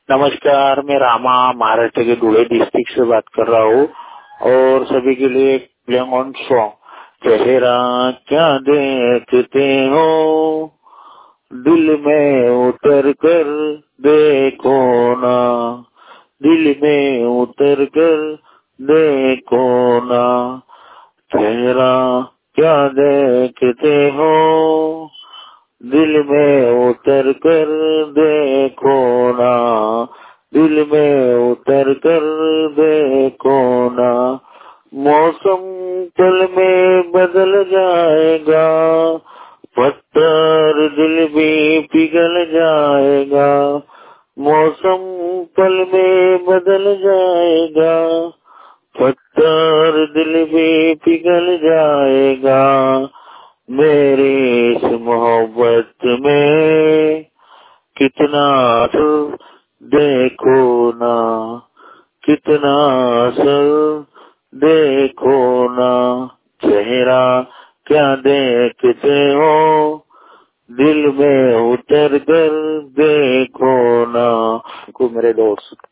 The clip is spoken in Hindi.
नमस्कार, मैं रामा महाराष्ट्र के धुले डिस्ट्रिक्ट से बात कर रहा हूँ और सभी के लिए प्लेइंग ऑन सॉन्ग। चेहरा क्या देखते हो, दिल में उतर कर देखो ना, दिल में उतर कर देखो ना। चेहरा क्या देखते हो, दिल में उतर कर देखो ना, दिल में उतर कर देखो ना। मौसम पल में बदल जाएगा, पत्थर दिल भी पिघल जाएगा। मौसम पल में बदल जाएगा, पत्थर दिल भी पिघल जाएगा। मेरी इस मोहब्बत में कितना असर देखो ना, कितना असर देखो ना। चेहरा क्या देखते हो, दिल में उतर कर देखो ना। को मेरे दोस्त